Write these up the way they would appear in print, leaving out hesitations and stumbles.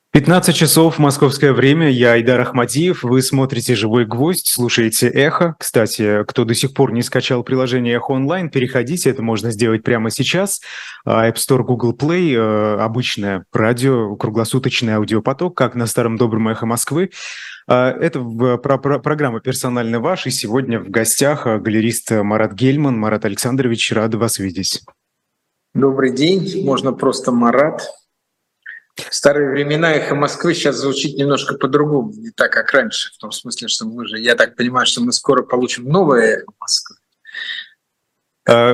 15 часов московское время, я Айдар Ахмадиев, вы смотрите «Живой гвоздь», слушаете «Эхо». Кстати, кто до сих пор не скачал приложение «Эхо онлайн», переходите, это можно сделать прямо сейчас. App Store, Google Play, обычное радио, круглосуточный аудиопоток, как на старом добром «Эхо Москвы». Это программа «Персонально ваш», и сегодня в гостях галерист Марат Гельман. Марат Александрович, рад вас видеть. Добрый день, можно просто Марат. В старые времена «Эхо Москвы» сейчас звучит немножко по-другому, не так, как раньше, в том смысле, что я так понимаю, что мы скоро получим новое «Эхо Москвы». Да.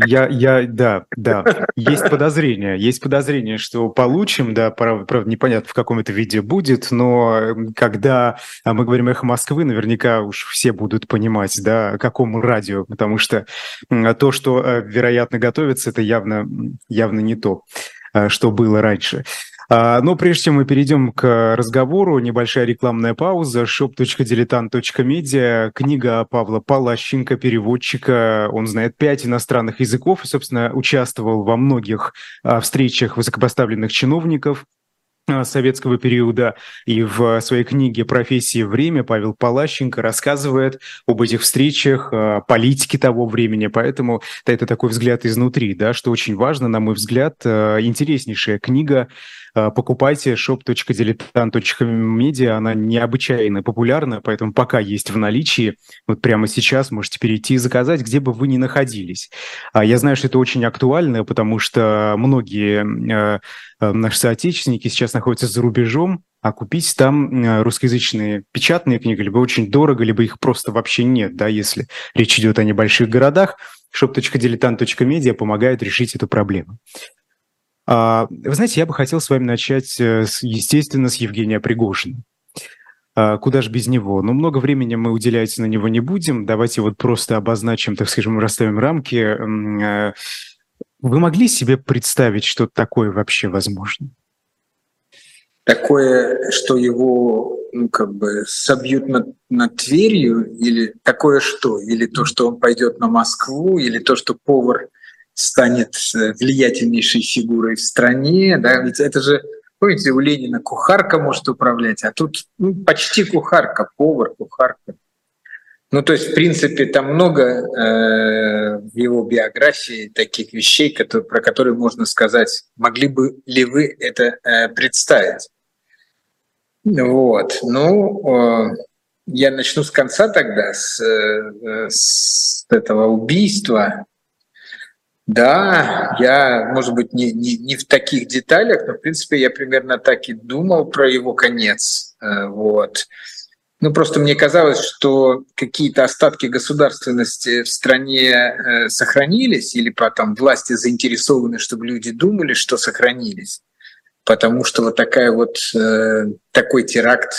Есть подозрение, что получим, да, правда, непонятно, в каком это виде будет, но когда мы говорим «Эхо Москвы», наверняка уж все будут понимать, да, какому радио, потому что то, что, вероятно, готовится, это явно не то, что было раньше. Но прежде чем мы перейдем к разговору, небольшая рекламная пауза. shop.diletant.media, книга Павла Палащенко, переводчика. Он знает 5 иностранных языков и, собственно, участвовал во многих встречах высокопоставленных чиновников советского периода. И в своей книге «Профессия. Время» Павел Палащенко рассказывает об этих встречах, политике того времени. Поэтому это такой взгляд изнутри, да, что очень важно, на мой взгляд. Интереснейшая книга. Покупайте shop.diletant.media, она необычайно популярна, поэтому пока есть в наличии, вот прямо сейчас можете перейти и заказать, где бы вы ни находились. Я знаю, что это очень актуально, потому что многие наши соотечественники сейчас находятся за рубежом, а купить там русскоязычные печатные книги либо очень дорого, либо их просто вообще нет, да, если речь идет о небольших городах. shop.diletant.media помогает решить эту проблему. Вы знаете, я бы хотел с вами начать, естественно, с Евгения Пригожина. Куда же без него? Но много времени мы уделять на него не будем. Давайте вот просто обозначим, так скажем, расставим рамки. Вы могли себе представить, что такое вообще возможно? Такое, что его собьют над Тверью, или такое что? Или то, что он пойдет на Москву, или то, что повар станет влиятельнейшей фигурой в стране, да, ведь это же, помните, у Ленина кухарка может управлять, а тут почти кухарка, повар, кухарка. Ну, то есть, в принципе, там много в его биографии таких вещей, про которые можно сказать, могли бы ли вы это представить. Вот, я начну с конца тогда, с этого убийства. Да, я, может быть, не в таких деталях, но, в принципе, я примерно так и думал про его конец. Вот. Просто мне казалось, что какие-то остатки государственности в стране сохранились, или потом власти заинтересованы, чтобы люди думали, что сохранились. Потому что вот такой теракт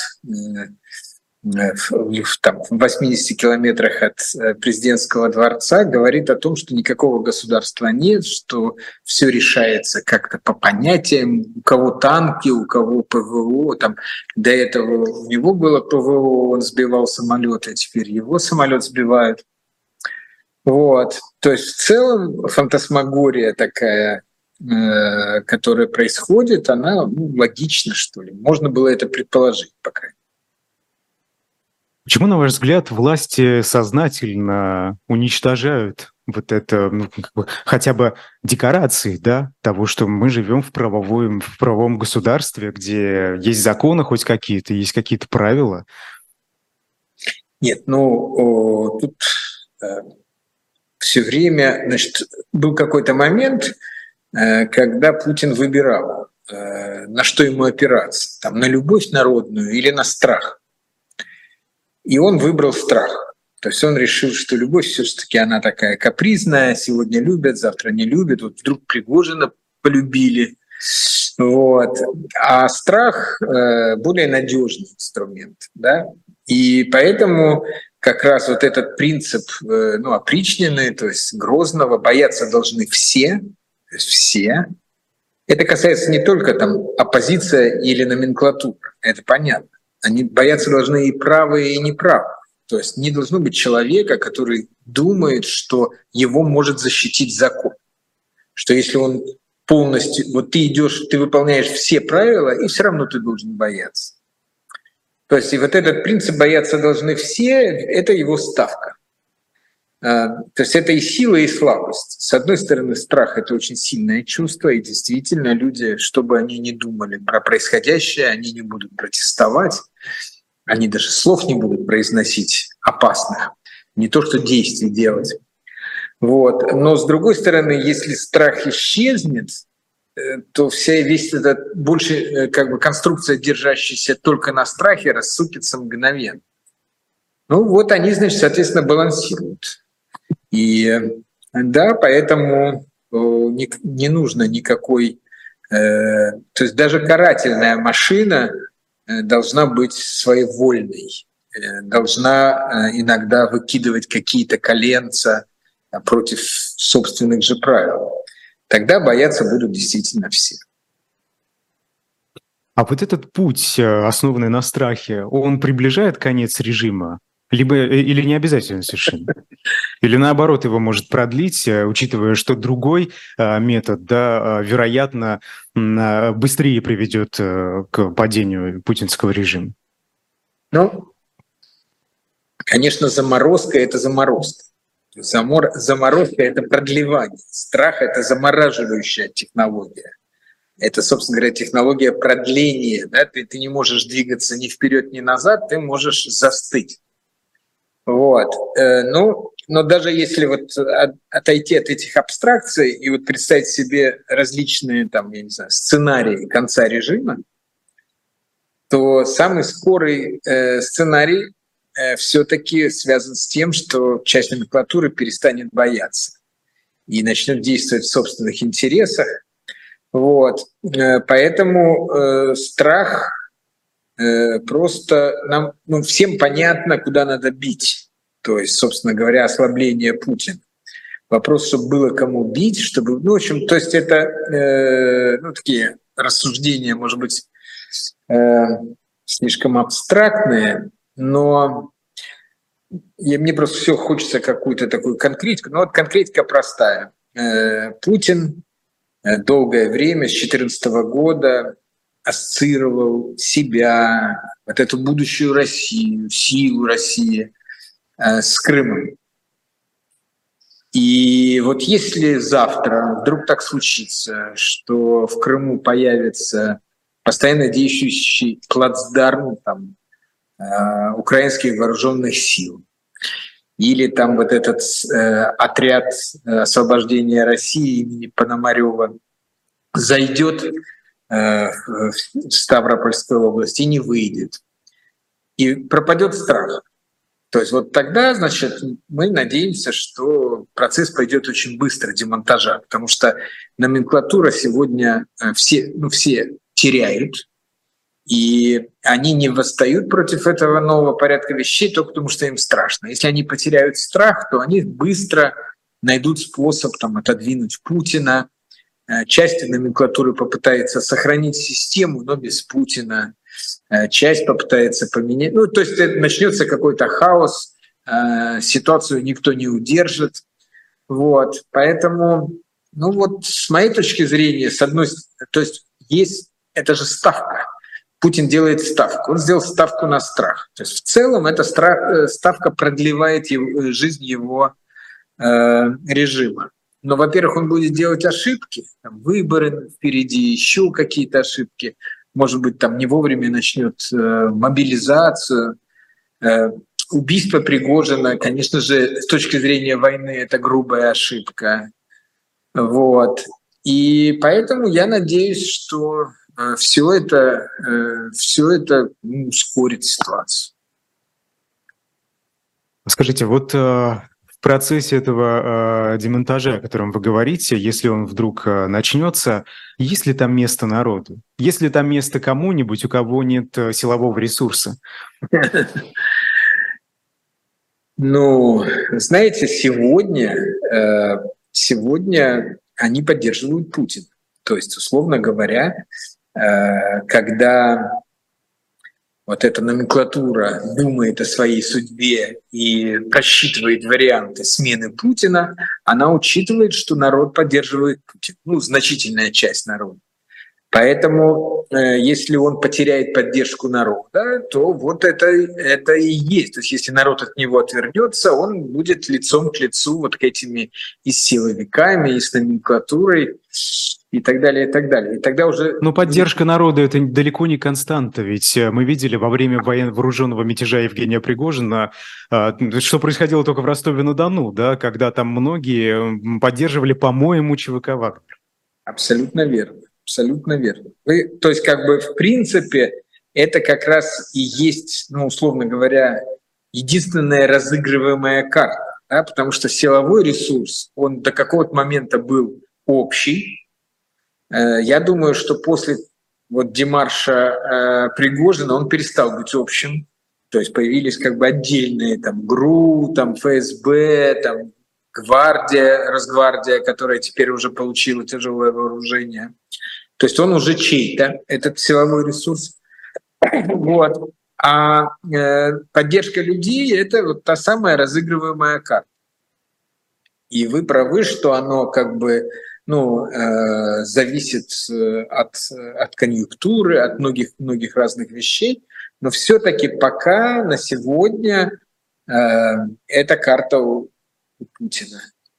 в 80 километрах от президентского дворца говорит о том, что никакого государства нет, что все решается как-то по понятиям, у кого танки, у кого ПВО. Там, до этого у него было ПВО, он сбивал самолеты, а теперь его самолет сбивают. Вот. То есть в целом фантасмагория такая, которая происходит, она логична, что ли. Можно было это предположить, по крайней мере. Почему, на ваш взгляд, власти сознательно уничтожают вот это, хотя бы декорации, да, того, что мы живем в правовом государстве, где есть законы хоть какие-то, есть какие-то правила? Нет, тут все время, был какой-то момент, когда Путин выбирал, на что ему опираться, там, на любовь народную или на страх. И он выбрал страх. То есть он решил, что любовь все-таки она такая капризная, сегодня любят, завтра не любят. Вот вдруг Пригожина полюбили. Вот. А страх более надежный инструмент. Да? И поэтому как раз вот этот принцип опричнины, то есть Грозного, бояться должны все, то есть все. Это касается не только там оппозиция или номенклатура, это понятно. Они бояться должны и правые, и неправые. То есть не должно быть человека, который думает, что его может защитить закон. Что если он полностью, вот ты идешь, ты выполняешь все правила, и все равно ты должен бояться. То есть и вот этот принцип «бояться должны все» — это его ставка. То есть это и сила, и слабость. С одной стороны, страх — это очень сильное чувство, и действительно люди, что бы они ни думали про происходящее, они не будут протестовать, они даже слов не будут произносить опасных, не то что действий делать. Вот. Но с другой стороны, если страх исчезнет, то весь этот больше как бы конструкция, держащаяся только на страхе, рассыпется мгновенно. Ну вот они, значит, соответственно, балансируют. И да, поэтому не нужно никакой... То есть даже карательная машина должна быть своевольной, должна иногда выкидывать какие-то коленца против собственных же правил. Тогда бояться будут действительно все. А вот этот путь, основанный на страхе, он приближает конец режима? Или не обязательно совершенно? Или наоборот его может продлить, учитывая, что другой метод, да, вероятно, быстрее приведет к падению путинского режима? Ну, конечно, заморозка — это заморозка. Заморозка — это продлевание. Страх — это замораживающая технология. Это, собственно говоря, технология продления. Да? Ты не можешь двигаться ни вперед, ни назад, ты можешь застыть. Вот. Но даже если вот отойти от этих абстракций и вот представить себе различные там, я не знаю, сценарии конца режима, то самый скорый сценарий все-таки связан с тем, что часть номенклатуры перестанет бояться и начнет действовать в собственных интересах. Вот. Поэтому страх просто нам всем понятно, куда надо бить. То есть, собственно говоря, ослабление Путина. Вопрос, чтобы было кому бить, чтобы... Ну, в общем, то есть это такие рассуждения, может быть, слишком абстрактные, но мне просто все хочется какую-то такую конкретику. Ну вот конкретика простая. Путин долгое время, с 2014 года, ассоциировал себя, вот эту будущую Россию, силу России с Крымом. И вот если завтра вдруг так случится, что в Крыму появится постоянно действующий плацдарм там, украинских вооруженных сил, или там вот этот отряд освобождения России имени Пономарева зайдет в Ставропольскую область и не выйдет, и пропадет страх. То есть вот тогда, значит, мы надеемся, что процесс пойдет очень быстро, демонтажа, потому что номенклатура сегодня все теряют, и они не восстают против этого нового порядка вещей только потому, что им страшно. Если они потеряют страх, то они быстро найдут способ там, отодвинуть Путина. Часть номенклатуры попытается сохранить систему, но без Путина. Часть попытается поменять. Ну, то есть начнется какой-то хаос, ситуацию никто не удержит. Вот. Поэтому, ну вот с моей точки зрения, с одной стороны, то есть это же ставка. Путин делает ставку. Он сделал ставку на страх. То есть в целом эта ставка продлевает жизнь его режима. Но, во-первых, он будет делать ошибки, там, выборы впереди, еще какие-то ошибки. Может быть, там не вовремя начнет мобилизацию. Убийство Пригожина, конечно же, с точки зрения войны, это грубая ошибка. Вот. И поэтому я надеюсь, что все это ускорит ситуацию. Скажите, вот в процессе этого демонтажа, о котором вы говорите, если он вдруг начнется, есть ли там место народу? Есть ли там место кому-нибудь, у кого нет силового ресурса? Ну, знаете, сегодня они поддерживают Путина. То есть, условно говоря, когда вот эта номенклатура думает о своей судьбе и просчитывает варианты смены Путина, она учитывает, что народ поддерживает Путина, ну, значительная часть народа. Поэтому, если он потеряет поддержку народа, то вот это и есть. То есть если народ от него отвернется, он будет лицом к лицу вот к этими и с силовиками, и с номенклатурой, и так далее, и так далее. И тогда уже... Но поддержка народа – это далеко не константа, ведь мы видели во время вооруженного мятежа Евгения Пригожина, что происходило только в Ростове-на-Дону, да, когда там многие поддерживали, по-моему, ЧВК «Вагнер». Абсолютно верно. Абсолютно верно. То есть, как бы, в принципе, это как раз и есть, ну, условно говоря, единственная разыгрываемая карта, да, потому что силовой ресурс, он до какого-то момента был общий. Я думаю, что после вот демарша Пригожина он перестал быть общим. То есть появились как бы отдельные там ГРУ, там ФСБ, там гвардия, Росгвардия, которая теперь уже получила тяжелое вооружение. То есть он уже чей-то, этот силовой ресурс. Вот. А поддержка людей – это вот та самая разыгрываемая карта. И вы правы, что оно как бы зависит от конъюнктуры, от многих разных вещей. Но все-таки пока на сегодня эта карта у Путина.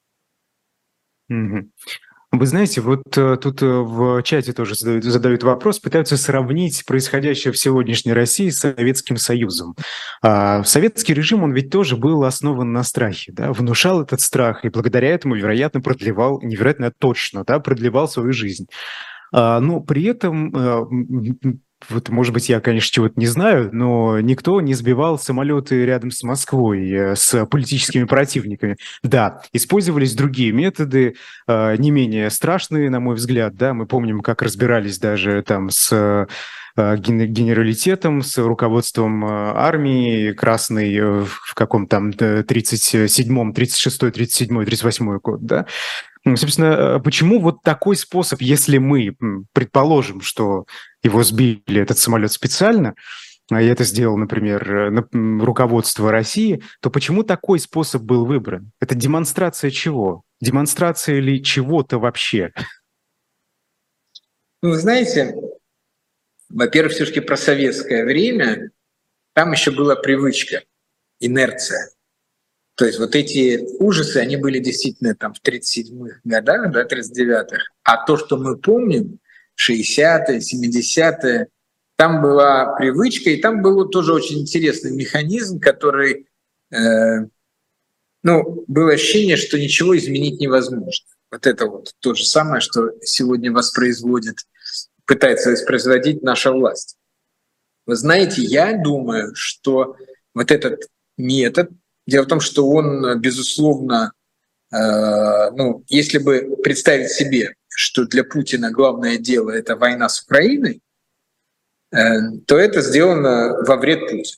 Вы знаете, вот тут в чате тоже задают вопрос, пытаются сравнить происходящее в сегодняшней России с Советским Союзом. Советский режим, он ведь тоже был основан на страхе, да, внушал этот страх, и благодаря этому, вероятно, невероятно точно, да, продлевал свою жизнь. Но при этом... Вот, может быть, я, конечно, чего-то не знаю, но никто не сбивал самолеты рядом с Москвой с политическими противниками. Да, использовались другие методы, не менее страшные, на мой взгляд. Да, мы помним, как разбирались даже там с генералитетом, с руководством армии красной в каком там 37-м, 36-й, 37-й, 38-й год, да. Собственно, почему вот такой способ, если мы предположим, что его сбили, этот самолет, специально, и это сделал, например, руководство России, то почему такой способ был выбран? Это демонстрация чего? Демонстрация ли чего-то вообще? Вы знаете, во-первых, все-таки про советское время там еще была привычка, инерция. То есть вот эти ужасы, они были действительно там в 37-х годах, да, 39-х. А то, что мы помним, 60-е, 70-е, там была привычка, и там был тоже очень интересный механизм, который, было ощущение, что ничего изменить невозможно. Вот это вот то же самое, что сегодня пытается воспроизводить наша власть. Вы знаете, я думаю, что вот этот метод, дело в том, что он, безусловно, если бы представить себе, что для Путина главное дело – это война с Украиной, то это сделано во вред Путину.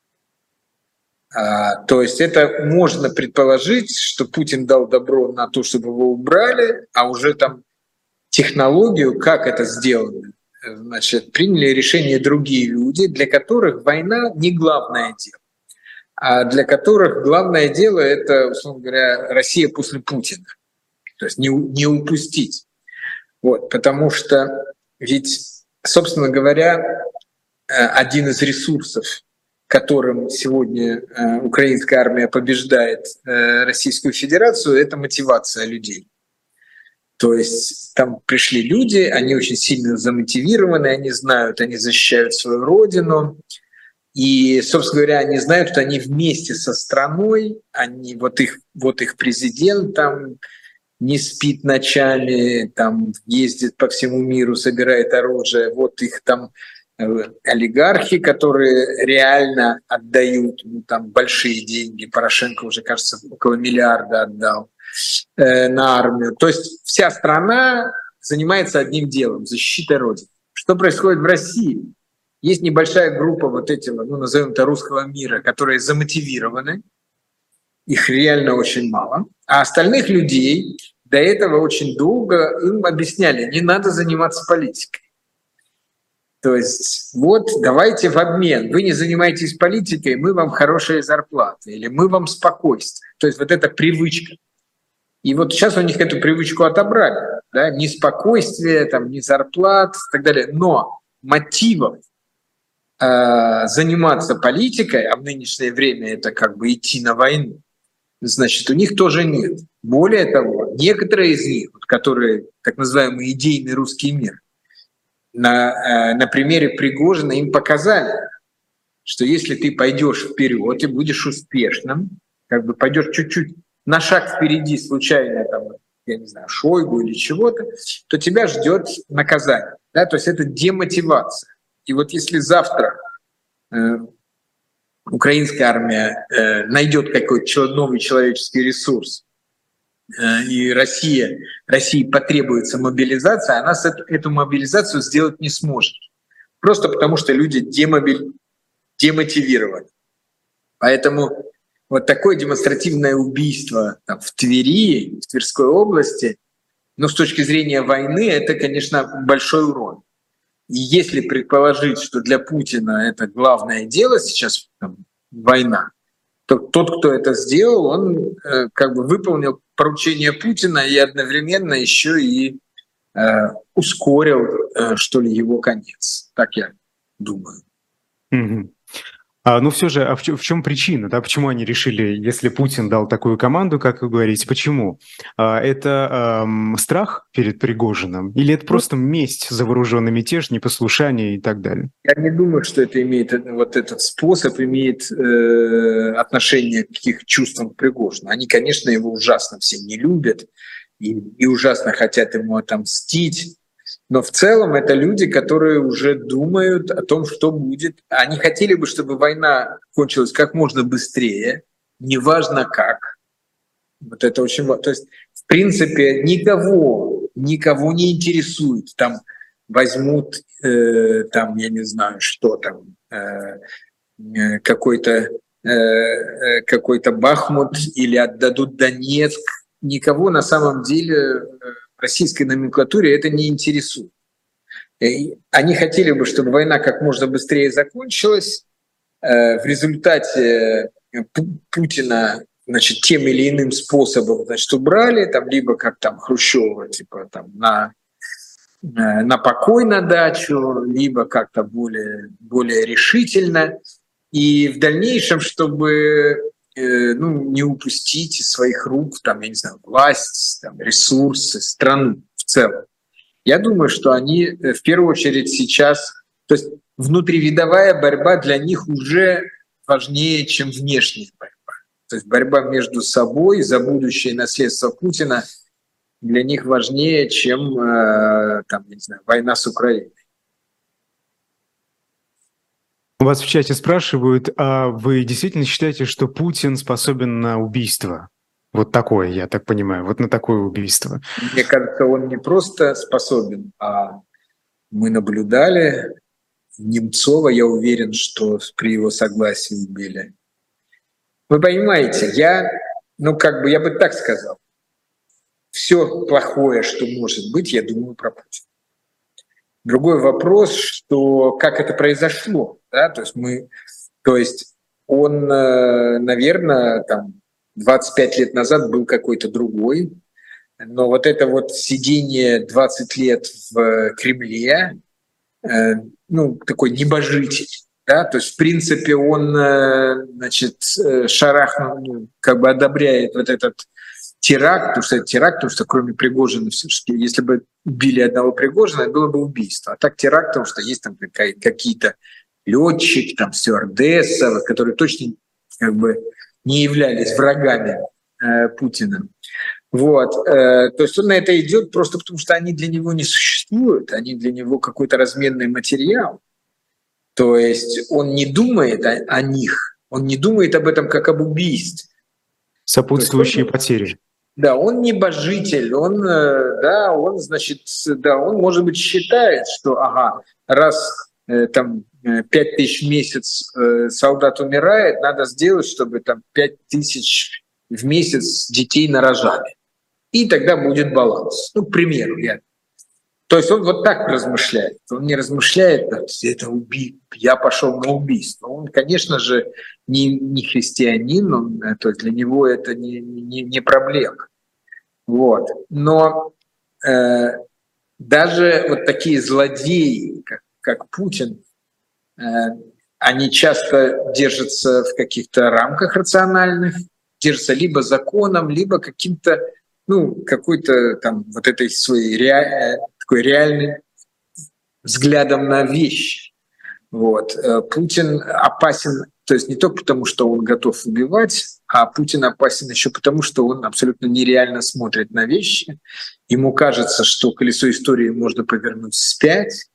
То есть это можно предположить, что Путин дал добро на то, чтобы его убрали, а уже там технологию, как это сделано, приняли решение другие люди, для которых война не главное дело. А для которых главное дело – это, условно говоря, Россия после Путина. То есть не упустить. Вот, потому что ведь, собственно говоря, один из ресурсов, которым сегодня украинская армия побеждает Российскую Федерацию, это мотивация людей. То есть там пришли люди, они очень сильно замотивированы, они знают, они защищают свою родину. И, собственно говоря, они знают, что они вместе со страной, вот их президент там не спит ночами, там ездит по всему миру, собирает оружие, вот их там олигархи, которые реально отдают там большие деньги. Порошенко уже, кажется, около миллиарда отдал на армию. То есть вся страна занимается одним делом – защитой Родины. Что происходит в России? Есть небольшая группа вот этого, назовем это, русского мира, которые замотивированы, их реально очень мало, а остальных людей до этого очень долго им объясняли, не надо заниматься политикой. То есть вот давайте в обмен, вы не занимаетесь политикой, мы вам хорошие зарплаты, или мы вам спокойствие. То есть вот эта привычка. И вот сейчас у них эту привычку отобрали, да, ни спокойствия, там, ни зарплат и так далее. Но мотивов заниматься политикой, а в нынешнее время это как бы идти на войну, значит, у них тоже нет. Более того, некоторые из них, которые так называемый идейный русский мир, на примере Пригожина им показали, что если ты пойдешь вперед и будешь успешным, как бы пойдешь чуть-чуть на шаг впереди случайно, там, я не знаю, Шойгу или чего-то, то тебя ждет наказание. Да? То есть это демотивация. И вот если завтра украинская армия найдет какой-то новый человеческий ресурс, и России потребуется мобилизация, она эту мобилизацию сделать не сможет. Просто потому, что люди демотивированы. Поэтому вот такое демонстративное убийство там, в Твери, в Тверской области, но с точки зрения войны, это, конечно, большой урон. И если предположить, что для Путина это главное дело сейчас, там, война, то тот, кто это сделал, он как бы выполнил поручение Путина и одновременно еще и ускорил, что ли, его конец. Так я думаю. Mm-hmm. Но все же, в чем причина? Да? Почему они решили, если Путин дал такую команду, как вы говорите, почему? Это страх перед Пригожиным? Или это просто месть за вооруженный мятеж, непослушание и так далее? Я не думаю, что это имеет, вот этот способ имеет отношение к их чувствам к Пригожину. Они, конечно, его ужасно все не любят и ужасно хотят ему отомстить. Но в целом это люди, которые уже думают о том, что будет. Они хотели бы, чтобы война кончилась как можно быстрее, неважно как. Вот это очень важно. То есть, в принципе, никого не интересует. Там возьмут, там, я не знаю, что там, какой-то Бахмут или отдадут Донецк. Никого на самом деле российской номенклатуре это не интересует. Они хотели бы, чтобы война как можно быстрее закончилась. В результате Путина, значит, тем или иным способом, значит, убрали, там, либо как там Хрущева, типа там на покой на дачу, либо как-то более решительно. И в дальнейшем, чтобы не упустить из своих рук, там, я не знаю, власть, там, ресурсы, страну в целом. Я думаю, что они в первую очередь сейчас, то есть внутривидовая борьба для них уже важнее, чем внешняя борьба. То есть борьба между собой за будущее наследство Путина для них важнее, чем там, я не знаю, война с Украиной. У вас в чате спрашивают, а вы действительно считаете, что Путин способен на убийство? Вот такое, я так понимаю, вот на такое убийство. Мне кажется, он не просто способен, а мы наблюдали Немцова, я уверен, что при его согласии убили. Вы понимаете, я бы так сказал, все плохое, что может быть, я думаю про Путина. Другой вопрос, что как это произошло, да, то есть он, наверное, там 25 лет назад был какой-то другой, но вот это вот сидение 20 лет в Кремле, такой небожитель, да, то есть в принципе он, значит, шарахнул, как бы одобряет вот этот теракт, потому что кроме Пригожина все-таки, если бы убили одного Пригожина, было бы убийство. А так теракт, потому что есть там какие-то летчики, там стюардесса, которые точно как бы не являлись врагами Путина. Вот. То есть он на это идет просто потому, что они для него не существуют, они для него какой-то разменный материал. То есть он не думает о них, он не думает об этом как об убийстве. Сопутствующие потери. Да, он небожитель, он, может быть, считает, что, раз там 5 тысяч в месяц солдат умирает, надо сделать, чтобы там 5 тысяч в месяц детей нарожали. И тогда будет баланс. К примеру, То есть он вот так размышляет. Он не размышляет, это я пошел на убийство. Он, конечно же, не христианин, то есть для него это не проблема. Вот. Но даже вот такие злодеи, как Путин, они часто держатся в каких-то рамках рациональных, держатся либо законом, либо каким-то, какой-то там вот этой своей такой реальным взглядом на вещи. Вот. Путин опасен, то есть не только потому, что он готов убивать, а Путин опасен еще потому, что он абсолютно нереально смотрит на вещи. Ему кажется, что колесо истории можно повернуть вспять,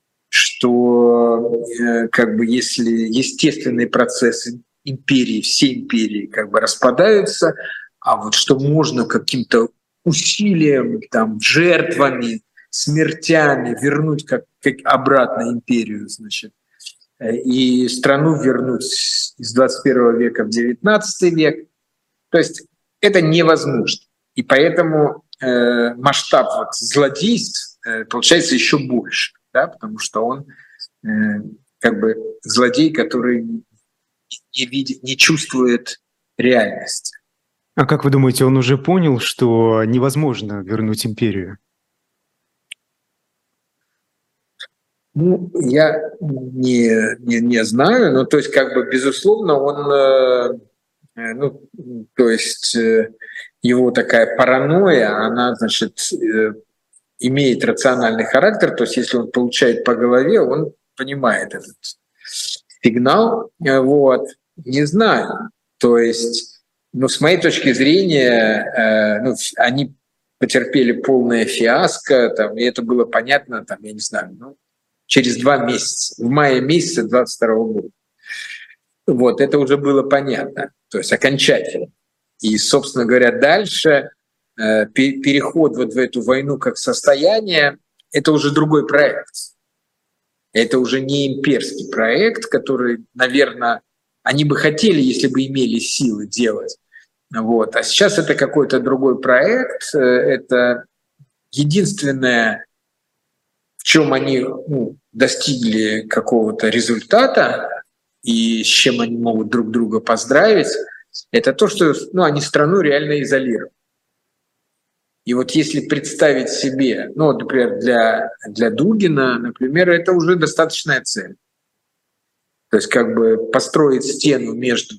что если естественные процессы империи, все империи распадаются, а вот что можно каким-то усилием, жертвами, смертями вернуть как обратно империю, и страну вернуть из 21 века в 19 век. То есть это невозможно. И поэтому масштаб злодейств получается еще больше, да, потому что он злодей, который не чувствует реальности. А как вы думаете, он уже понял, что невозможно вернуть империю? Я не знаю, но то есть безусловно он, его такая паранойя, она, имеет рациональный характер, то есть если он получает по голове, он понимает этот сигнал, вот, не знаю, то есть, с моей точки зрения, они потерпели полное фиаско, и это было понятно, я не знаю, через 2 месяца, в мае месяце 22 года. Вот, это уже было понятно, то есть окончательно. И, собственно говоря, дальше переход в эту войну как состояние — это уже другой проект. Это уже не имперский проект, который, наверное, они бы хотели, если бы имели силы делать. Вот. А сейчас это какой-то другой проект. Это единственное, в чем они достигли какого-то результата и с чем они могут друг друга поздравить, это то, что они страну реально изолируют. И вот если представить себе, например, для Дугина, например, это уже достаточная цель. То есть построить стену между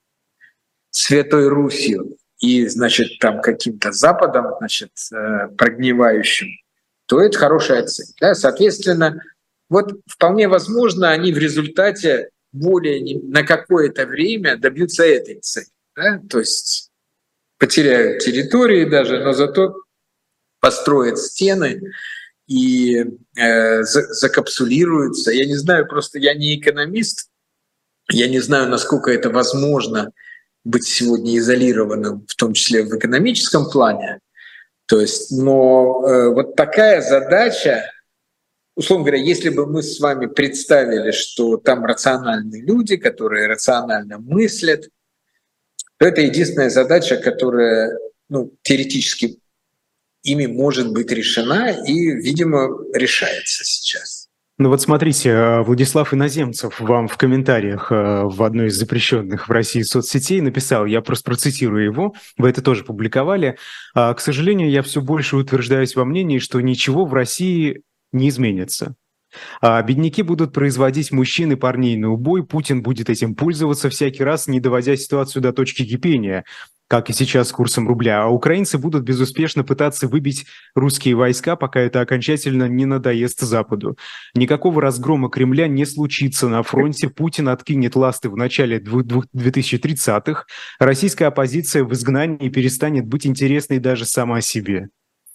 Святой Русью и, каким-то Западом, прогнивающим, то это хорошая цель. Да? Соответственно, вполне возможно, они в результате более на какое-то время добьются этой цели. Да? То есть потеряют территории даже, но зато построят стены и закапсулируются. Я не знаю, просто я не экономист, я не знаю, насколько это возможно быть сегодня изолированным, в том числе в экономическом плане. То есть, но такая задача, условно говоря, если бы мы с вами представили, что там рациональные люди, которые рационально мыслят, то это единственная задача, которая теоретически ими может быть решена и, видимо, решается сейчас. Смотрите, Владислав Иноземцев вам в комментариях в одной из запрещенных в России соцсетей написал, я просто процитирую его, вы это тоже публиковали: «К сожалению, я все больше утверждаюсь во мнении, что ничего в России не изменится. Бедняки будут производить мужчин и парней на убой, Путин будет этим пользоваться всякий раз, не доводя ситуацию до точки кипения, как и сейчас с курсом рубля, а украинцы будут безуспешно пытаться выбить русские войска, пока это окончательно не надоест Западу. Никакого разгрома Кремля не случится на фронте, Путин откинет ласты в начале 2030-х, российская оппозиция в изгнании перестанет быть интересной даже сама себе».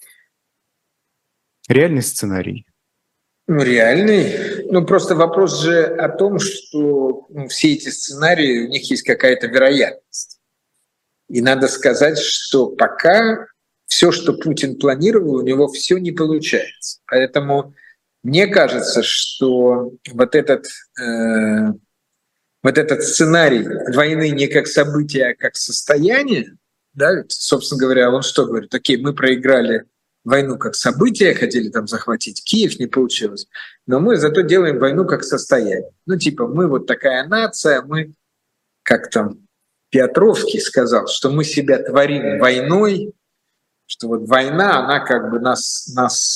Реальный сценарий? Реальный. Просто вопрос же о том, что все эти сценарии, у них есть какая-то вероятность. И надо сказать, что пока все, что Путин планировал, у него все не получается. Поэтому мне кажется, что этот сценарий войны не как событие, а как состояние, да, собственно говоря, он что говорит? Окей, мы проиграли войну как событие, хотели там захватить Киев, не получилось, но мы зато делаем войну как состояние. Ну типа мы вот такая нация, мы, как там Петровский сказал, что мы себя творим войной, что вот война, она как бы нас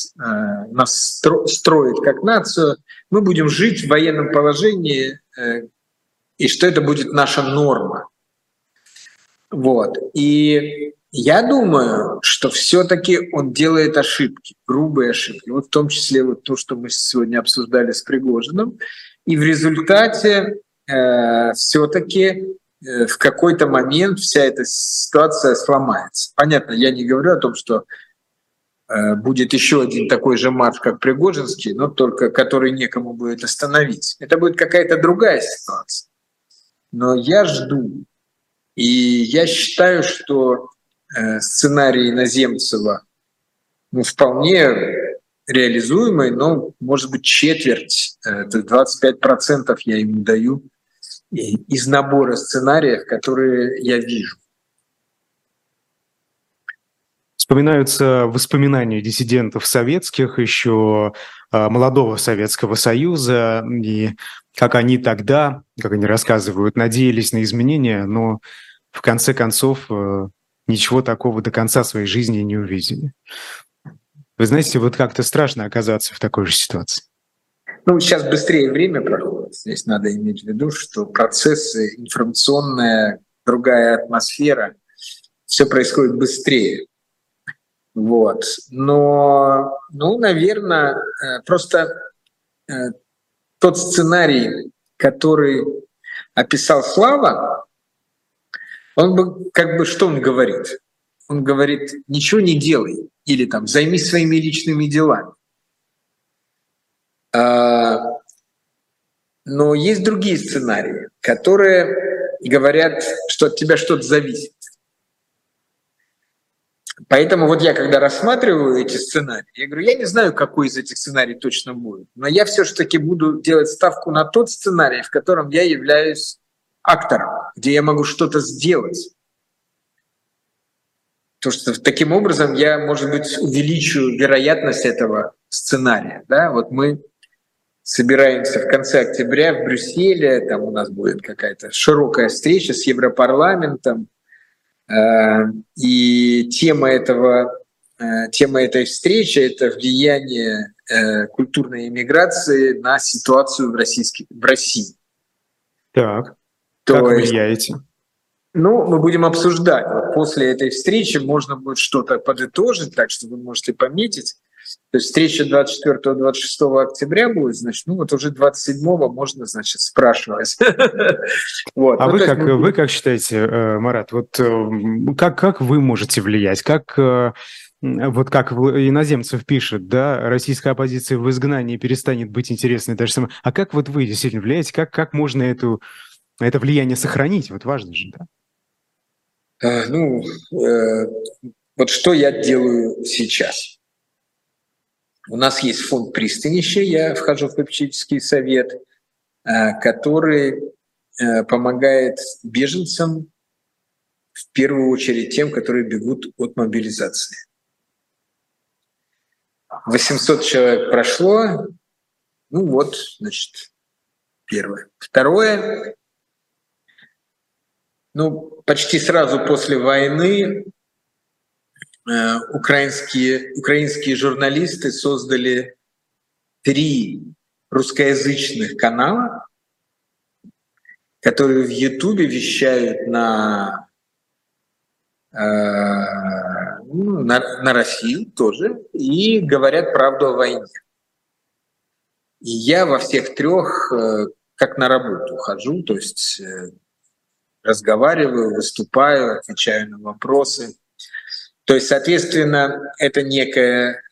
строит как нацию, мы будем жить в военном положении, и что это будет наша норма. Вот. И я думаю, что все-таки он делает ошибки, грубые ошибки. Вот в том числе вот то, что мы сегодня обсуждали с Пригожиным. И в результате все-таки в какой-то момент вся эта ситуация сломается. Понятно, я не говорю о том, что будет еще один такой же марш, как Пригожинский, но только который некому будет остановить. Это будет какая-то другая ситуация. Но я жду. И я считаю, что сценарий Иноземцева вполне реализуемый, но, может быть, четверть, 25% я ему даю из набора сценариев, которые я вижу. Вспоминаются воспоминания диссидентов советских, еще молодого Советского Союза, и как они тогда, как они рассказывают, надеялись на изменения, но в конце концов ничего такого до конца своей жизни не увидели. Вы знаете, вот как-то страшно оказаться в такой же ситуации. Ну, сейчас быстрее время проходит. Здесь надо иметь в виду, что процессы, информационная, другая атмосфера, все происходит быстрее. Вот. Но, наверное, просто тот сценарий, который описал Слава, он бы, как бы, что он говорит? Он говорит, ничего не делай, или там, займись своими личными делами. Но есть другие сценарии, которые говорят, что от тебя что-то зависит. Поэтому вот я, когда рассматриваю эти сценарии, я говорю, я не знаю, какой из этих сценариев точно будет, но я все-таки буду делать ставку на тот сценарий, в котором я являюсь актором, где я могу что-то сделать. Потому что таким образом я, может быть, увеличу вероятность этого сценария. Да? Вот мы собираемся в конце октября в Брюсселе, там у нас будет какая-то широкая встреча с Европарламентом, и тема этой встречи – это влияние культурной эмиграции на ситуацию в России. Так, как влияете? Ну, мы будем обсуждать. Вот после этой встречи можно будет что-то подытожить, так что вы можете пометить. То есть встреча 24-26 октября будет, значит, ну вот уже 27-го можно, значит, спрашивать. А вы как считаете, Марат, вот как вы можете влиять? Вот как Иноземцев пишет, да, российская оппозиция в изгнании перестанет быть интересной даже самой. А как вот вы действительно влияете? Как можно это влияние сохранить? Вот важно же, да? Вот что я делаю сейчас. У нас есть фонд пристанища, я вхожу в попечительский совет, который помогает беженцам, в первую очередь тем, которые бегут от мобилизации. 800 человек прошло, ну вот, значит, первое. Второе, почти сразу после войны украинские журналисты создали 3 русскоязычных канала, которые в Ютубе вещают на Россию тоже и говорят правду о войне. И я во всех 3 как на работу хожу, то есть разговариваю, выступаю, отвечаю на вопросы. То есть, соответственно, это некое,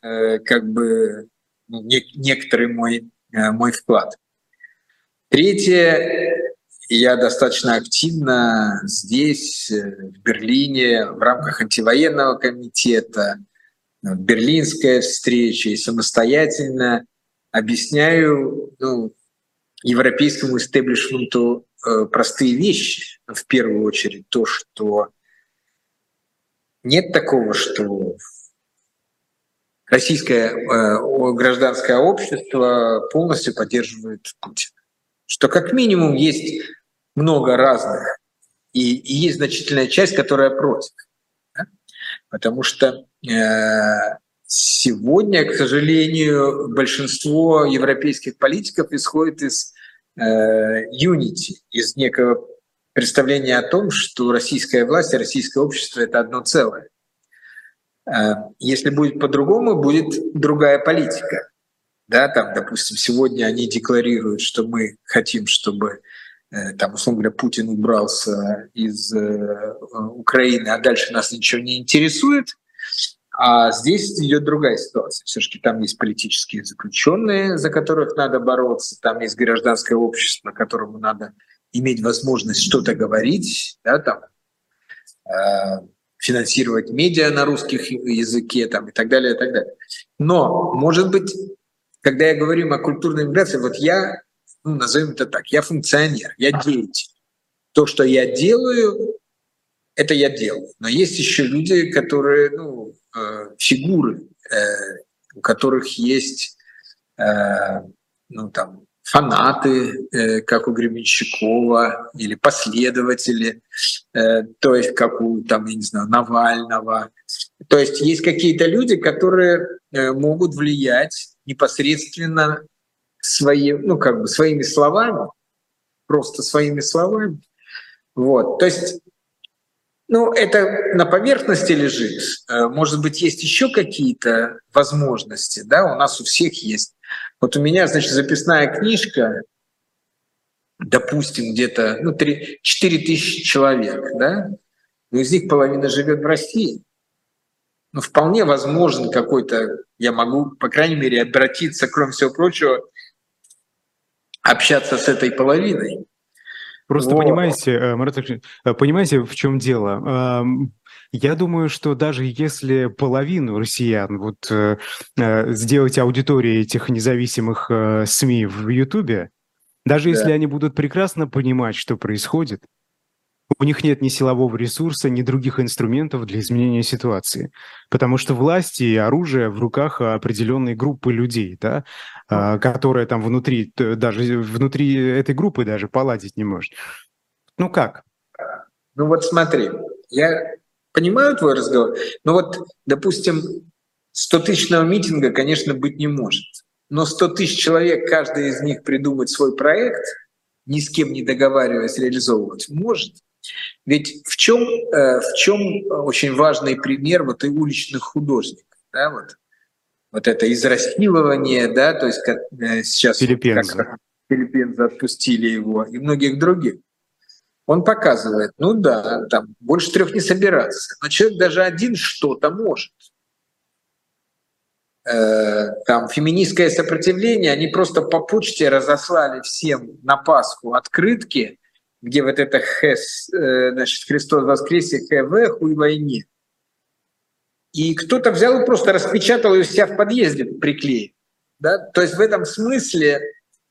некоторый мой вклад. Третье, я достаточно активно здесь, в Берлине, в рамках антивоенного комитета, берлинская встреча, и самостоятельно объясняю европейскому истеблишменту простые вещи. В первую очередь то, что нет такого, что российское гражданское общество полностью поддерживает Путина. Что как минимум есть много разных, и есть значительная часть, которая против. Да? Потому что сегодня, к сожалению, большинство европейских политиков исходит из unity, из некого представления о том, что российская власть и российское общество — это одно целое. Если будет по-другому, будет другая политика. Да, там, допустим, сегодня они декларируют, что мы хотим, чтобы, там, условно говоря, Путин убрался из Украины, а дальше нас ничего не интересует. А здесь идет другая ситуация. Все-таки там есть политические заключенные, за которых надо бороться, там есть гражданское общество, которому надо иметь возможность что-то говорить, да, там, финансировать медиа на русском языке, там, и так далее, и так далее. Но, может быть, когда я говорю о культурной миграции, вот я, назовем это так, я функционер, я деятель. То, что я делаю, это я делаю. Но есть еще люди, которые, фигуры, у которых есть, там, фанаты, как у Гребенщикова, или последователи, то есть как у, там, я не знаю, Навального. То есть есть какие-то люди, которые могут влиять непосредственно своими словами, просто своими словами. Вот. То есть, это на поверхности лежит. Может быть, есть еще какие-то возможности, да, у нас у всех есть. Вот у меня, значит, записная книжка, допустим, где-то 4 тысячи человек, да, но из них половина живет в России. Вполне возможен какой-то, я могу, по крайней мере, обратиться, кроме всего прочего, общаться с этой половиной. Просто понимаете, Марат Алексеевич, понимаете, в чем дело? Я думаю, что даже если половину россиян сделать аудиторией этих независимых СМИ в Ютубе, даже если они будут прекрасно понимать, что происходит, у них нет ни силового ресурса, ни других инструментов для изменения ситуации. Потому что власть и оружие в руках определенной группы людей, да, которая там внутри этой группы даже поладить не может. Как? Вот смотри, я понимаю твой разговор, но допустим, 100-тысячного митинга, конечно, быть не может. Но 100 тысяч человек, каждый из них придумать свой проект, ни с кем не договариваясь, реализовывать может. Ведь в чем очень важный пример и уличных художников, да, вот это израсилование, да, то есть как сейчас Филиппенза отпустили его, и многих других. Он показывает, там больше 3 не собираться, но человек даже один что-то может. Там феминистское сопротивление, они просто по почте разослали всем на Пасху открытки, где вот это значит, Христос воскресе, хуй войне. И кто-то взял и просто распечатал ее у себя в подъезде, приклеил. Да? То есть в этом смысле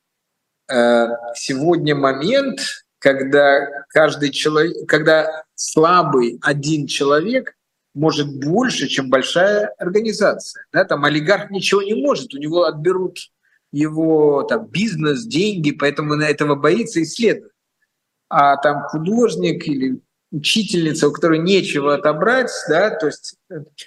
сегодня момент, когда когда слабый один человек может больше, чем большая организация. Да? Там олигарх ничего не может, у него отберут его там, бизнес, деньги, поэтому он этого боится и следует. А там художник или учительница, у которой нечего отобрать, да, то есть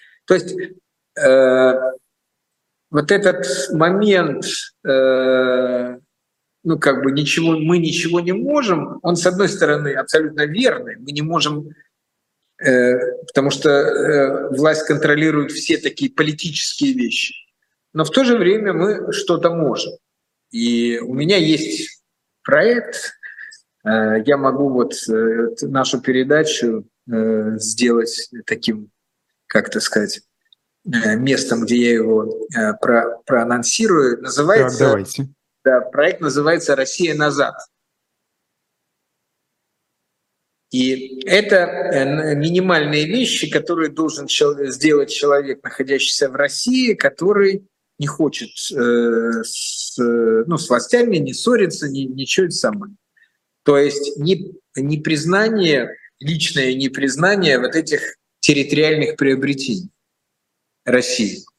вот этот момент, мы ничего не можем, он, с одной стороны, абсолютно верный, мы не можем, потому что власть контролирует все такие политические вещи, но в то же время мы что-то можем. И у меня есть проект, я могу нашу передачу сделать таким, местом, где я его проанонсирую. Давайте. Да, проект называется «Россия назад». И это минимальные вещи, которые должен сделать человек, находящийся в России, который не хочет с властями не ссориться, ничего самое. То есть непризнание, личное непризнание этих территориальных приобретений России.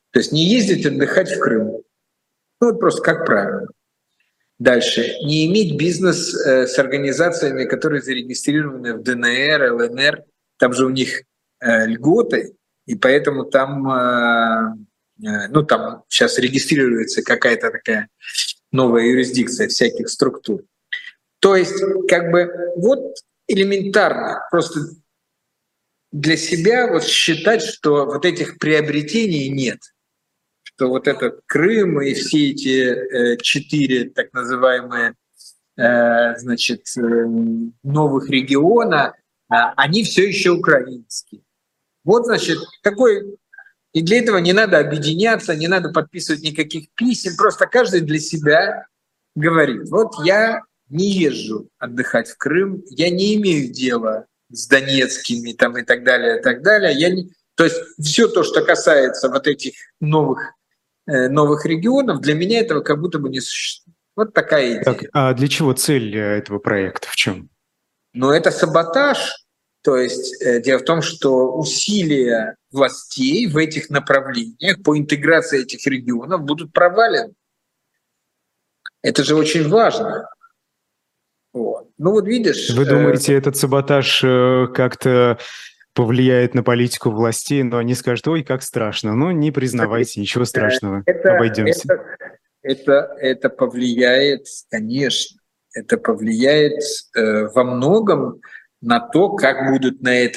То есть не ездить отдыхать в Крым. Ну, вот просто как правило. Дальше. Не иметь бизнес с организациями, которые зарегистрированы в ДНР, ЛНР. Там же у них льготы, и поэтому там, ну, там сейчас регистрируется какая-то такая новая юрисдикция всяких структур. То есть, как бы, вот элементарно, просто для себя вот считать, что вот этих приобретений нет. Что вот этот Крым и все эти 4 так называемые значит, новых региона, они все еще украинские. Вот, значит, такой... И для этого не надо объединяться, не надо подписывать никаких писем, просто каждый для себя говорит, вот я не езжу отдыхать в Крым, я не имею дела с донецкими там, и так далее, и так далее. То есть все то, что касается вот этих новых регионов, для меня этого как будто бы не существует. Вот такая идея. Так, а для чего цель этого проекта? В чем? Но это саботаж. То есть дело в том, что усилия властей в этих направлениях по интеграции этих регионов будут провалены. Это же очень важно. Вот. Ну вот видишь... Вы думаете, этот саботаж как-то повлияет на политику властей, но они скажут, ой, как страшно. Ну, не признавайте, ничего страшного, обойдемся. Это повлияет, конечно, это повлияет во многом на то, как будут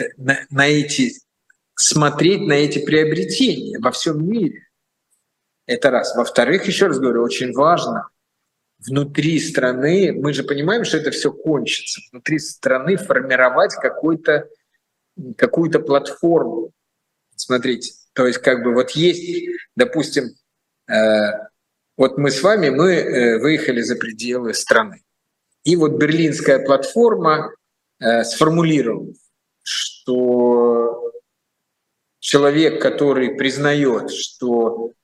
смотреть на эти приобретения во всем мире. Это раз. Во-вторых, еще раз говорю, очень важно, внутри страны, мы же понимаем, что это все кончится, внутри страны формировать какую-то платформу. Смотрите, то есть как бы вот есть, допустим, вот мы с вами, мы выехали за пределы страны. И вот Берлинская платформа сформулировала, что человек, который признает, что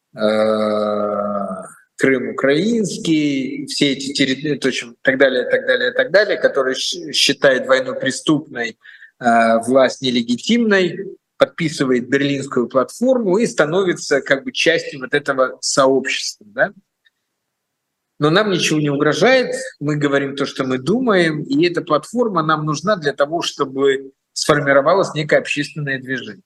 Крым украинский, все эти территории, так далее, так далее, так далее, который считает войну преступной, власть нелегитимной, подписывает Берлинскую платформу и становится как бы частью вот этого сообщества. Да? Но нам ничего не угрожает, мы говорим то, что мы думаем, и эта платформа нам нужна для того, чтобы сформировалось некое общественное движение.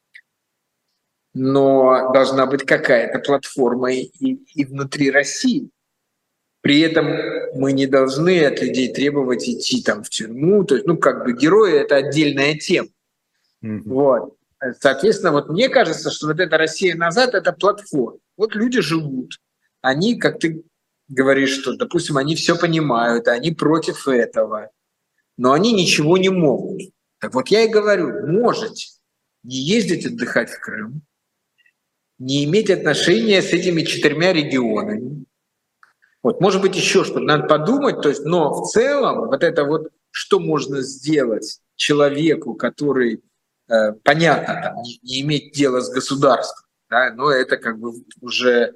Но должна быть какая-то платформа и внутри России. При этом мы не должны от людей требовать идти там в тюрьму. То есть, ну, как бы герои — это отдельная тема. Вот. Соответственно, вот мне кажется, что вот эта Россия назад — это платформа. Вот люди живут. Они, как ты говоришь, что, допустим, они все понимают, они против этого, но они ничего не могут. Так вот я и говорю, можете не ездить отдыхать в Крым, не иметь отношения с этими 4 регионами. Вот, может быть, еще что-то надо подумать, то есть, но в целом вот это вот, что можно сделать человеку, который, понятно, там, не иметь дела с государством, да, но это как бы уже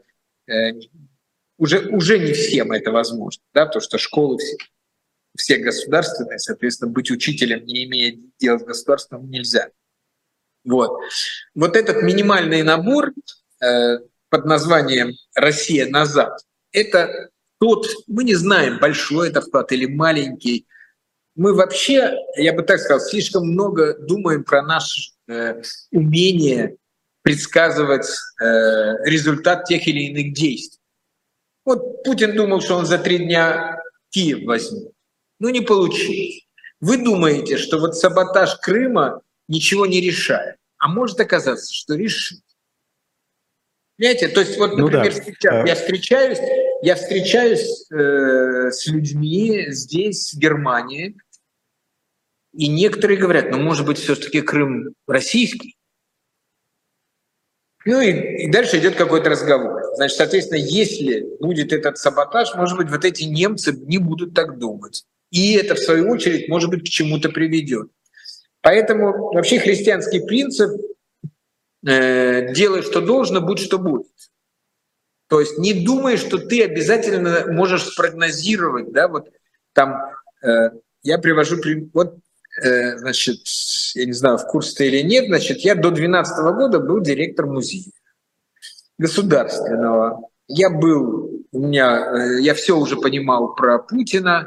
не всем это возможно, да, потому что школы все государственные, соответственно, быть учителем, не имея дела с государством, нельзя. Вот этот минимальный набор под названием «Россия назад» — это мы не знаем, большой это вклад или маленький. Мы вообще, я бы так сказал, слишком много думаем про наше умение предсказывать результат тех или иных действий. Вот Путин думал, что он за 3 дня Киев возьмет. Ну, не получилось. Вы думаете, что вот саботаж Крыма ничего не решает, а может оказаться, что решит. Понимаете, то есть вот, например, сейчас я встречаюсь с людьми здесь, в Германии, и некоторые говорят, ну, может быть, все-таки Крым российский. Ну и дальше идет какой-то разговор. Значит, соответственно, если будет этот саботаж, может быть, вот эти немцы не будут так думать. И это, в свою очередь, может быть, к чему-то приведет. Поэтому вообще христианский принцип делай, что должно, будь, что будет. То есть не думай, что ты обязательно можешь спрогнозировать, да, вот там я привожу, вот, значит, я не знаю, в курсе ты или нет, значит, я до 2012 года был директор музея. государственного. Я все уже понимал про Путина,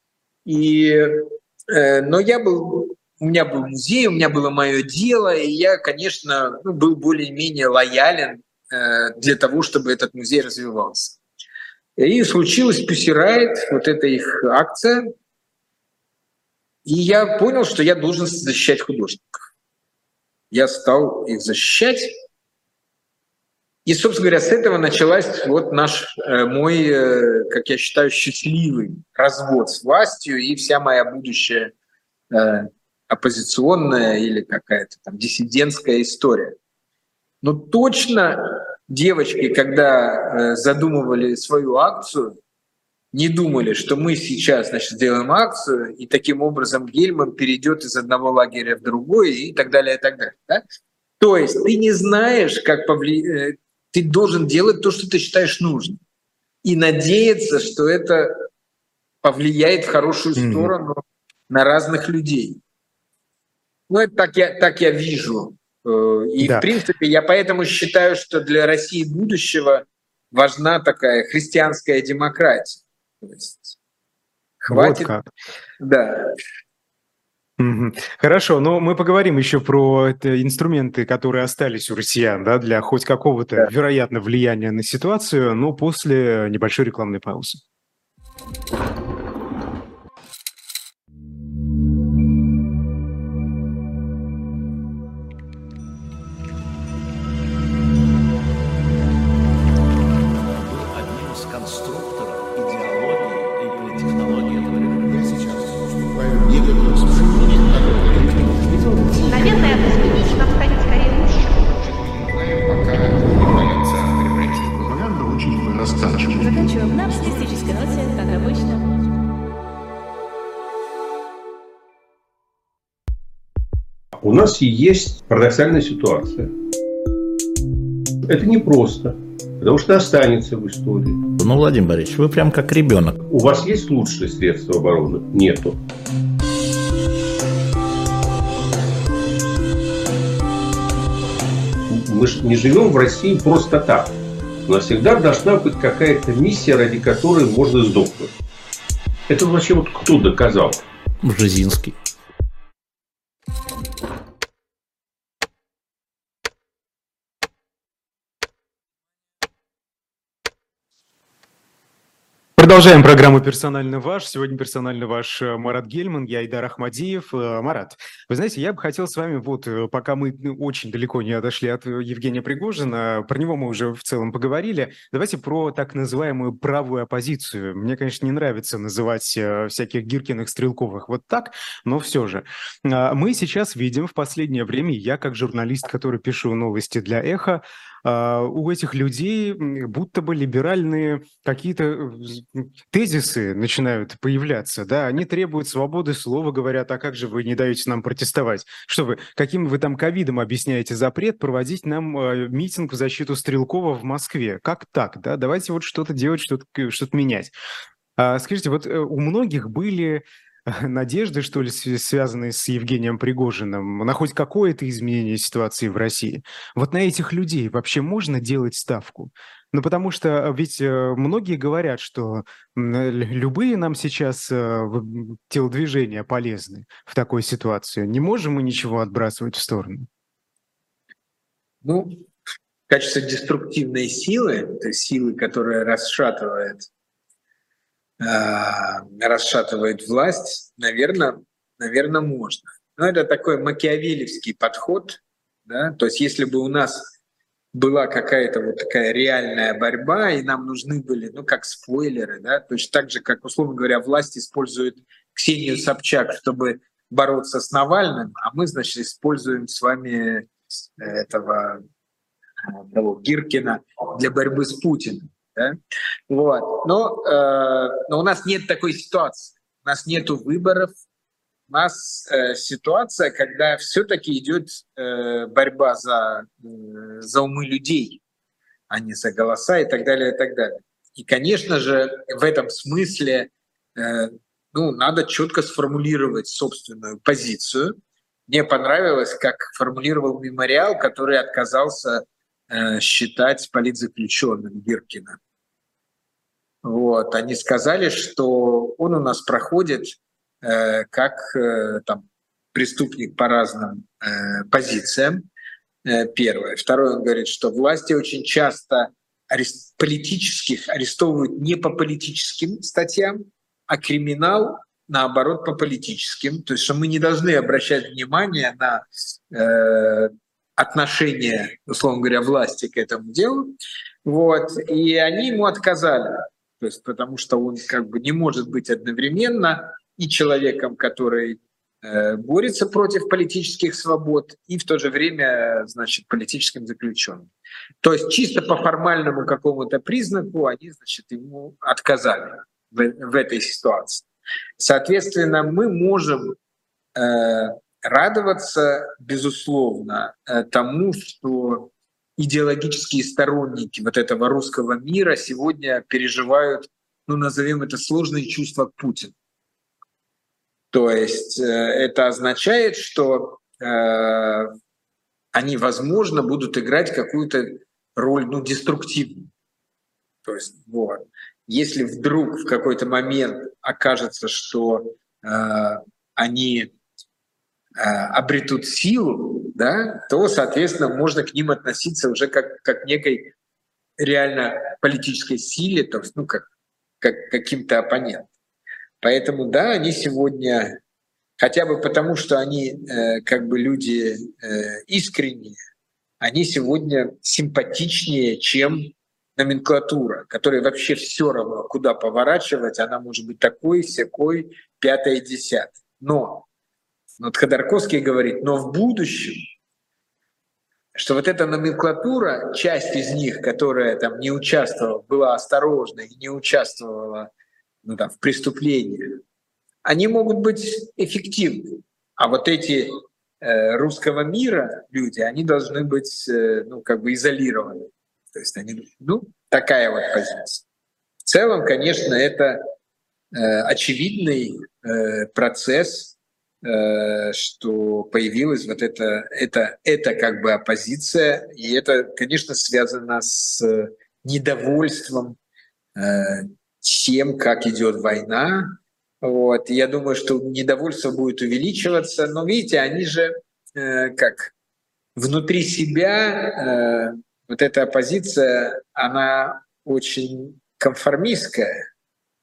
но у меня был музей, у меня было мое дело, и я, конечно, был более-менее лоялен для того, чтобы этот музей развивался. И случилась Pussy Riot, вот эта их акция, и я понял, что я должен защищать художников. Я стал их защищать. И, собственно говоря, с этого началась вот мой, как я считаю, счастливый развод с властью и вся моя будущая оппозиционная или какая-то там диссидентская история. Но точно девочки, когда задумывали свою акцию, не думали, что мы сейчас, сделаем акцию, и таким образом Гельман перейдет из одного лагеря в другой и так далее, и так далее. Да? То есть ты не знаешь, как ты должен делать то, что ты считаешь нужным, и надеяться, что это повлияет в хорошую сторону на разных людей. Это так я вижу. И, в принципе, я поэтому считаю, что для России будущего важна такая христианская демократия. То есть хватит. Вот как. Да. Хорошо, но мы поговорим еще про инструменты, которые остались у россиян, да, для хоть какого-то, вероятно, влияния на ситуацию, но после небольшой рекламной паузы. У нас есть парадоксальная ситуация. Это непросто, потому что останется в истории. Владимир Борисович, вы прям как ребенок. У вас есть лучшие средства обороны? Нету. Мы же не живем в России просто так. У нас всегда должна быть какая-то миссия, ради которой можно сдохнуть. Это вообще кто доказал? Бжезинский. Продолжаем программу «Персонально ваш». Сегодня персонально ваш Марат Гельман, я Айдар Ахмадиев. Марат, вы знаете, я бы хотел с вами, пока мы очень далеко не отошли от Евгения Пригожина, про него мы уже в целом поговорили, давайте про так называемую правую оппозицию. Мне, конечно, не нравится называть всяких Гиркиных, Стрелковых вот так, но все же. Мы сейчас видим в последнее время, я как журналист, который пишу новости для «Эхо», у этих людей будто бы либеральные какие-то тезисы начинают появляться, да, они требуют свободы слова, говорят, а как же вы не даете нам протестовать? Что вы, каким вы там ковидом объясняете запрет проводить нам митинг в защиту Стрелкова в Москве? Как так, да? Давайте что-то делать, что-то менять. Скажите, у многих были надежды, что ли, связанные с Евгением Пригожиным, на хоть какое-то изменение ситуации в России. Вот на этих людей вообще можно делать ставку? Потому что ведь многие говорят, что любые нам сейчас телодвижения полезны в такой ситуации. Не можем мы ничего отбрасывать в сторону. В качестве деструктивной силы, то есть силы, которая расшатывает власть, наверное, можно. Но это такой макиавелевский подход, да? То есть если бы у нас была какая-то такая реальная борьба, и нам нужны были, как спойлеры, да, точно так же, как, условно говоря, власть использует Ксению Собчак, чтобы бороться с Навальным, а мы, используем с вами этого Гиркина для борьбы с Путиным. Да? Но у нас нет такой ситуации. У нас нет выборов. У нас ситуация, когда все-таки идет борьба за умы людей, а не за голоса и так далее, и так далее. И, конечно же, в этом смысле надо четко сформулировать собственную позицию. Мне понравилось, как формулировал Мемориал, который отказался считать политзаключенным Гиркина. Вот. Они сказали, что он у нас проходит как там, преступник по разным позициям. Первое. Второе, он говорит, что власти очень часто политических арестовывают не по политическим статьям, а криминал, наоборот, по политическим. То есть, что мы не должны обращать внимание на отношение, условно говоря, власти к этому делу. Вот. И они ему отказали. То есть, потому что он как бы не может быть одновременно и человеком, который борется против политических свобод, и в то же время, значит, политическим заключенным. То есть чисто по формальному какому-то признаку они, значит, ему отказали в этой ситуации. Соответственно, мы можем радоваться, безусловно, тому, что идеологические сторонники вот этого русского мира сегодня переживают, ну, назовем это, сложные чувства к Путину. То есть это означает, что они, возможно, будут играть какую-то роль, ну, деструктивную. То есть, вот. Если вдруг в какой-то момент окажется, что они обретут силу, да, то, соответственно, можно к ним относиться уже как к некой реально политической силе, то есть, ну, как каким-то оппонентам. Поэтому, да, они сегодня, хотя бы потому, что они как бы люди искренние, они сегодня симпатичнее, чем номенклатура, которой вообще все равно, куда поворачивать, она может быть такой, сякой, пятое, десятое. Но, вот Ходорковский говорит, но в будущем, что вот эта номенклатура, часть из них, которая там не участвовала, была осторожна и не участвовала, ну, там, в преступлении, они могут быть эффективны. А вот эти русского мира люди, они должны быть, ну, как бы изолированы. То есть они, ну, такая вот позиция. В целом, конечно, это очевидный процесс, что появилась вот эта как бы оппозиция, и это, конечно, связано с недовольством тем, как идет война. Вот. И я думаю, что недовольство будет увеличиваться, но видите, они же как внутри себя вот эта оппозиция, она очень конформистская.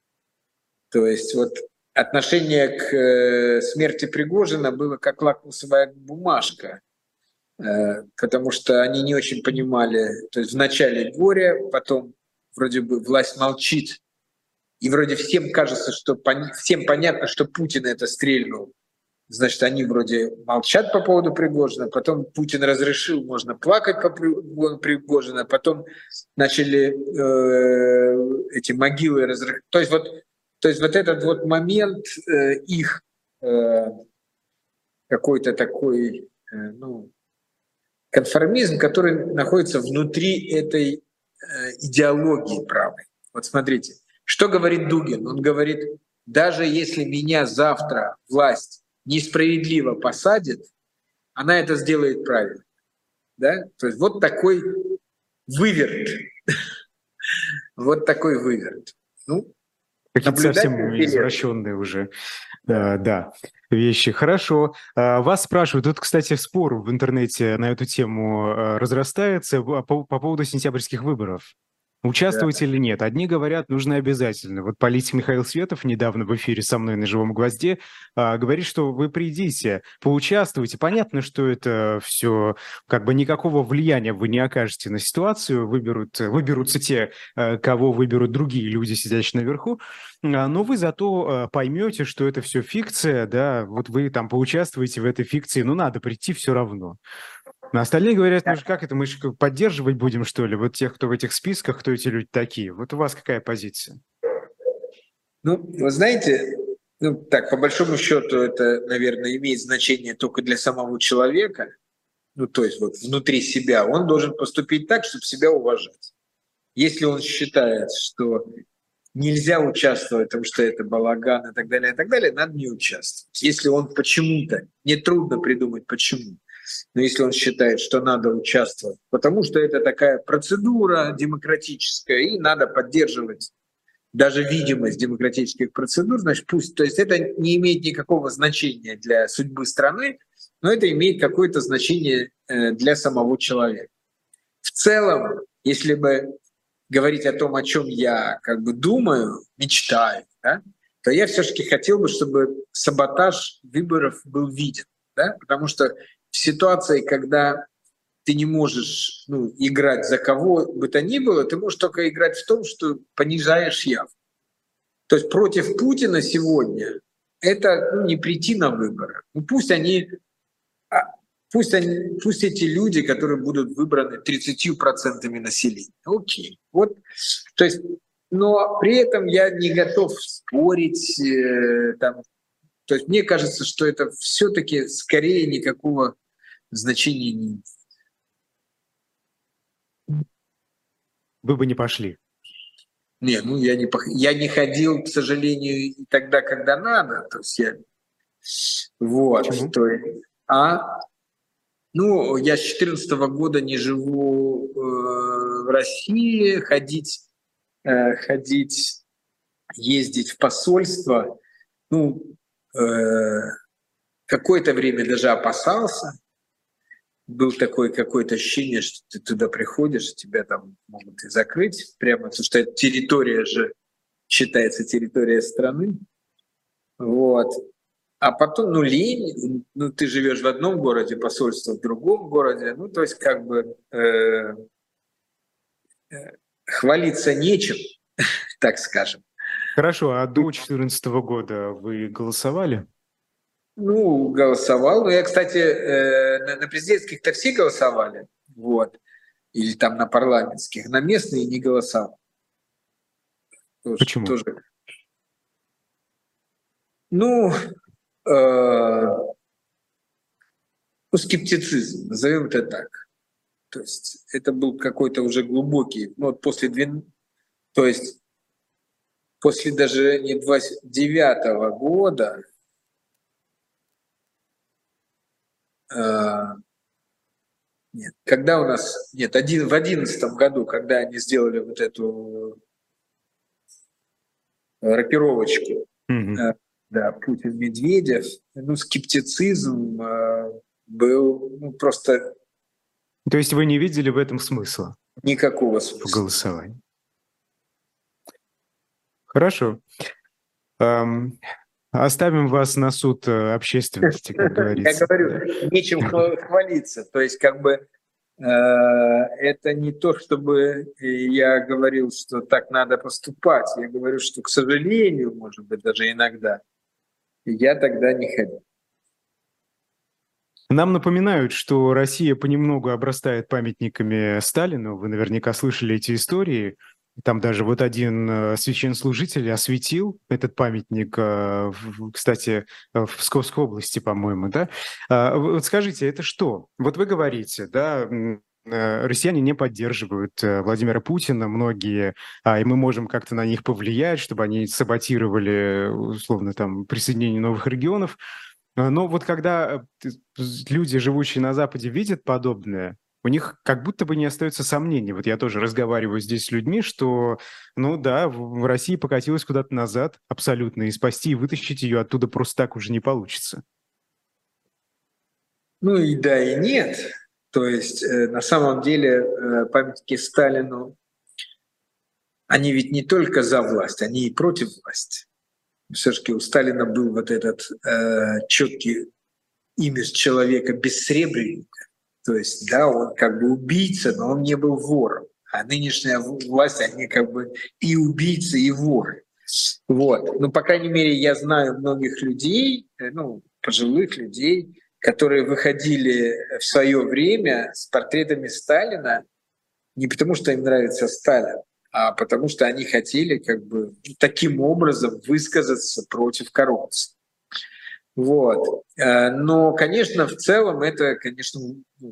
То есть вот отношение к смерти Пригожина было как лакмусовая бумажка, потому что они не очень понимали, то есть вначале горе, потом вроде бы власть молчит, и вроде всем кажется, что всем понятно, что Путин это стрельнул. Значит, они вроде молчат по поводу Пригожина, потом Путин разрешил, можно плакать по поводу Пригожина, потом начали эти могилы разрывать. То есть вот этот вот момент их какой-то такой, ну, конформизм, который находится внутри этой идеологии правой. Вот смотрите, что говорит Дугин? Он говорит, даже если меня завтра власть несправедливо посадит, она это сделает правильно. Да? То есть вот такой выверт. Вот такой выверт. Ну, какие-то совсем извращенные уже, да, вещи. Хорошо. Вас спрашивают, тут, кстати, спор в интернете на эту тему разрастается по поводу сентябрьских выборов. Участвовать или нет? Одни говорят, нужно обязательно. Вот политик Михаил Светов недавно в эфире со мной на «Живом гвозде» говорит, что вы придите, поучаствуйте. Понятно, что это все, как бы никакого влияния вы не окажете на ситуацию, выберутся те, кого выберут другие люди, сидящие наверху, но вы зато поймете, что это все фикция, да, вот вы там поучаствуете в этой фикции, но надо прийти все равно. Но остальные говорят, ну как это, мы же поддерживать будем, что ли? Вот тех, кто в этих списках, кто эти люди такие. Вот у вас какая позиция? Ну, вы знаете, ну так, по большому счету, это, наверное, имеет значение только для самого человека. Ну, то есть вот внутри себя. Он должен поступить так, чтобы себя уважать. Если он считает, что нельзя участвовать, потому что это балаган и так далее, надо не участвовать. Если он почему-то, нетрудно придумать почему, Но если он считает, что надо участвовать, потому что это такая процедура демократическая, и надо поддерживать даже видимость демократических процедур, значит, пусть. То есть это не имеет никакого значения для судьбы страны, но это имеет какое-то значение для самого человека. В целом, если бы говорить о том, о чем я как бы думаю, мечтаю, да, то я все-таки хотел бы, чтобы саботаж выборов был виден, да, потому что в ситуации, когда ты не можешь играть за кого бы то ни было, ты можешь только играть в том, что понижаешь явку. То есть против Путина сегодня это не прийти на выборы. Пусть эти люди, которые будут выбраны 30% населения. Окей. Вот, то есть, но при этом я не готов спорить. То есть мне кажется, что это все-таки скорее никакого значения не имеет. Вы бы не пошли? Не, я не ходил, к сожалению, и тогда, когда надо. То есть я... Вот. То есть, я с 2014 года не живу в России, ездить в посольство. Какое-то время даже опасался. Был такое какое-то ощущение, что ты туда приходишь, тебя там могут и закрыть прямо, потому что территория же считается территория страны. Вот. А потом, лень, ты живешь в одном городе, посольство в другом городе, то есть как бы хвалиться нечем, так скажем. Хорошо, а до 2014 года вы голосовали? Голосовал. Я, кстати, на президентских-то все голосовали, или там на парламентских, на местные не голосовал. Почему? Тоже. Скептицизм, назовем это так. То есть это был какой-то уже глубокий, после даже не 29-го года, в 2011 году, когда они сделали вот эту рокировочку, Путин-Медведев, скептицизм был просто... То есть вы не видели в этом смысла? Никакого смысла. В голосовании. Хорошо. Оставим вас на суд общественности, как говорится. Я говорю, нечем хвалиться. То есть как бы это не то, чтобы я говорил, что так надо поступать. Я говорю, что, к сожалению, может быть, даже иногда, я тогда не ходил. Нам напоминают, что Россия понемногу обрастает памятниками Сталину. Вы наверняка слышали эти истории. Там даже вот один священнослужитель осветил этот памятник, кстати, в Псковской области, по-моему, да? Вот скажите, это что? Вот вы говорите, да, россияне не поддерживают Владимира Путина, многие, и мы можем как-то на них повлиять, чтобы они саботировали, условно, там, присоединение новых регионов. Но вот когда люди, живущие на Западе, видят подобное, у них как будто бы не остается сомнений. Вот я тоже разговариваю здесь с людьми, что, в России покатилась куда-то назад абсолютно, и спасти, и вытащить ее оттуда просто так уже не получится. И да, и нет. То есть на самом деле памятники Сталину, они ведь не только за власть, они и против власти. Все-таки у Сталина был вот этот четкий имидж человека бессребреника. То есть, да, он как бы убийца, но он не был вором. А нынешняя власть, они как бы и убийцы, и воры. По крайней мере, я знаю многих людей, пожилых людей, которые выходили в свое время с портретами Сталина не потому, что им нравится Сталин, а потому что они хотели как бы таким образом высказаться против коррупции. Но, конечно, в целом это, конечно,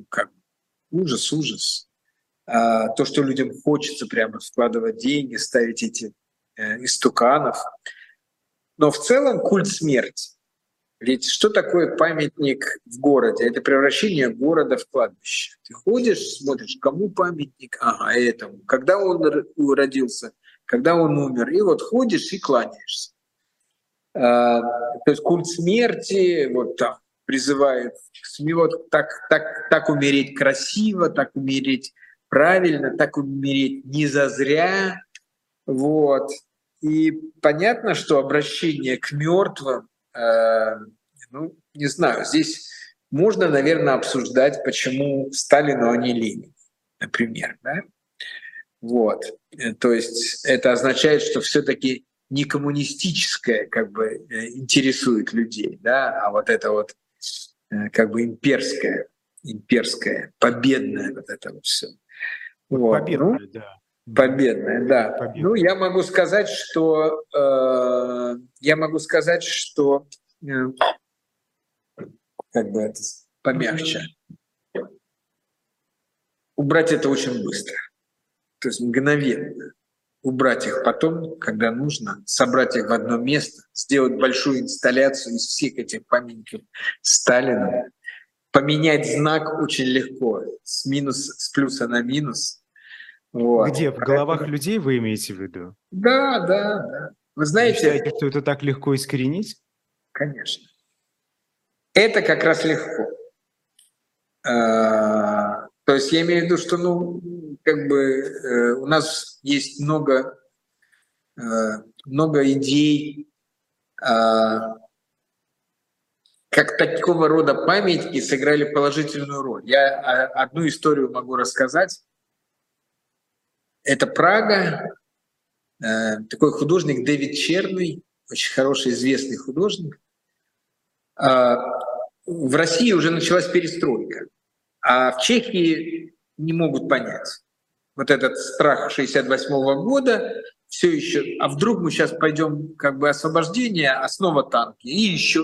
ужас. То, что людям хочется прямо вкладывать деньги, ставить эти истуканов. Но в целом культ смерти. Ведь что такое памятник в городе? Это превращение города в кладбище. Ты ходишь, смотришь, кому памятник? Ага, этому. Когда он родился, когда он умер. И вот ходишь и кланяешься. То есть культ смерти вот там призывает вот так умереть красиво, так умереть правильно, так умереть не зазря. Вот. И понятно, что обращение к мертвым, не знаю, здесь можно, наверное, обсуждать, почему Сталину, а не Ленину, например. Да? Вот. То есть это означает, что все-таки не коммунистическое как бы интересует людей, да, а вот это вот как бы имперское, победное вот это вот все. Вот. Победное, да. Победное, да. Победное. Ну, я могу сказать, что как бы это помягче. Убрать это очень быстро. То есть мгновенно. Убрать их потом, когда нужно, собрать их в одно место, сделать большую инсталляцию из всех этих памятников Сталину, поменять знак очень легко, с плюса на минус. Вот. Где? В головах людей вы имеете в виду? Да. Вы знаете... Вы считаете, что это так легко искоренить? Конечно. Это как раз легко. То есть я имею в виду, что у нас есть много идей, как такого рода памятники сыграли положительную роль. Я одну историю могу рассказать. Это Прага, такой художник Дэвид Черный, очень хороший, известный художник. В России уже началась перестройка, а в Чехии не могут понять. Вот этот страх 1968 года все еще, а вдруг мы сейчас пойдем как бы освобождение, а снова танки, и еще,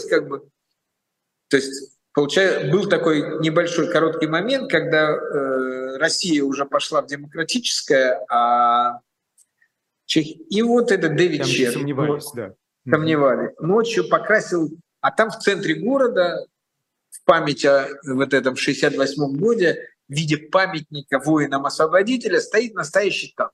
получается, был такой небольшой короткий момент, когда Россия уже пошла в демократическое, а и вот этот Дэвид Черный. Сомневались, да. Сомневались. Ночью покрасил, а там в центре города, в память о вот этом 1968 годе, в виде памятника воинам-освободителя стоит настоящий танк.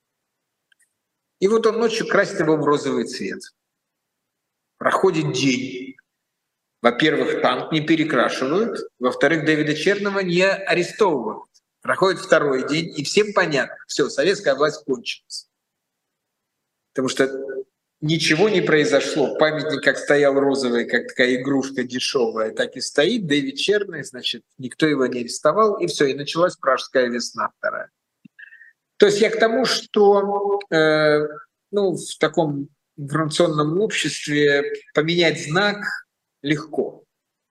И вот он ночью красит его в розовый цвет. Проходит день. Во-первых, танк не перекрашивают. Во-вторых, Дэвида Черного не арестовывают. Проходит второй день, и всем понятно, все, советская власть кончилась. Потому что ничего не произошло. Памятник как стоял розовый, как такая игрушка дешевая, так и стоит. Дэвид Черный, значит, никто его не арестовал, и все, и началась Пражская весна вторая. То есть я к тому, что в таком информационном обществе поменять знак легко.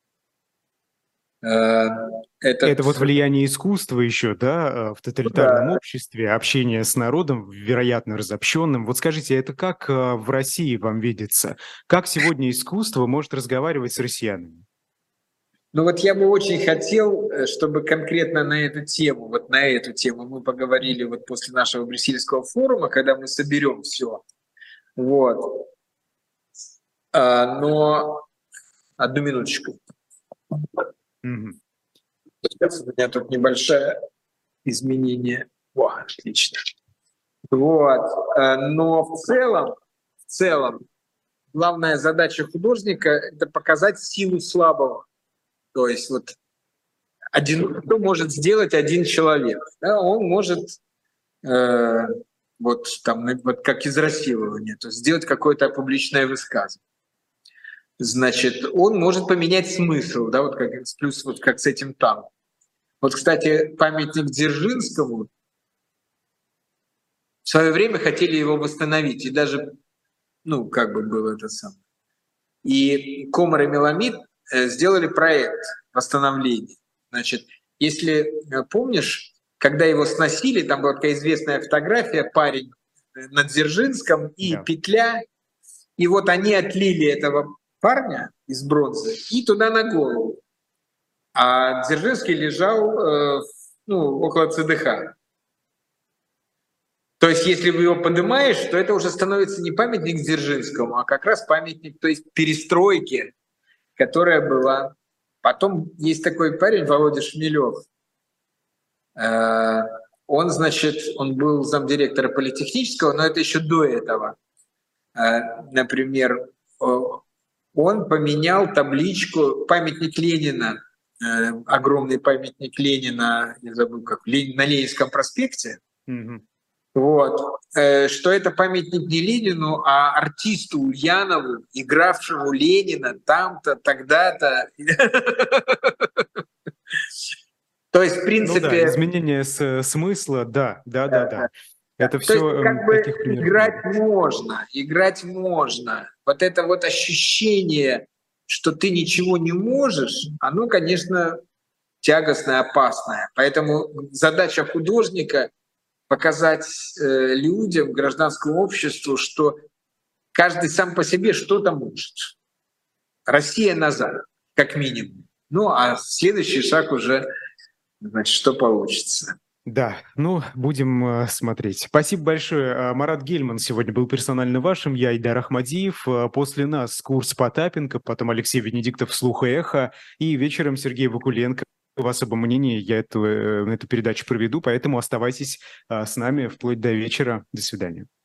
Это вот влияние искусства еще, да, в тоталитарном обществе, общение с народом, вероятно, разобщенным. Вот скажите, это как в России вам видится? Как сегодня искусство может разговаривать с россиянами? Ну вот я бы очень хотел, чтобы конкретно на эту тему мы поговорили вот после нашего Брюссельского форума, когда мы соберем все. Вот. Но одну минуточку. Сейчас у меня тут небольшое изменение. Отлично. Вот. Но в целом, главная задача художника — это показать силу слабого. То есть вот что может сделать один человек? Да, он может вот как израсилование, то есть сделать какое-то публичное высказывание. Значит, он может поменять смысл, да, вот как с этим танком. Вот, кстати, памятник Дзержинскому, в свое время хотели его восстановить, и даже, было это самое. И Комар и Меламид сделали проект восстановления. Значит, если помнишь, когда его сносили, там была такая известная фотография, парень на Дзержинском и петля, и вот они отлили этого парня из бронзы и туда на голову. А Дзержинский лежал около ЦДХ. То есть если вы его поднимаешь, то это уже становится не памятник Дзержинскому, а как раз памятник, то есть перестройки, которая была. Потом есть такой парень, Володя Шмелев. Он, значит, он был замдиректора политехнического, но это еще до этого. Например, он поменял табличку, памятник Ленина, огромный памятник Ленина, я забыл как, на Ленинском проспекте. Вот. Что это памятник не Ленину, а артисту Ульянову, игравшему Ленина там-то, тогда-то. То есть, в принципе... Ну да, изменение смысла, да. Это все как бы играть можно. Вот это вот ощущение, что ты ничего не можешь, оно, конечно, тягостное, опасное. Поэтому задача художника — показать людям, гражданскому обществу, что каждый сам по себе что-то может. Россия назад, как минимум. Ну, а следующий шаг уже, значит, что получится. Да, ну, будем смотреть. Спасибо большое. Марат Гельман сегодня был персонально вашим. Я Айдар Ахмадиев. После нас курс Потапенко, потом Алексей Венедиктов «Слух и эхо». И вечером Сергей Вакуленко в особом мнении. Я эту передачу проведу, поэтому оставайтесь с нами вплоть до вечера. До свидания.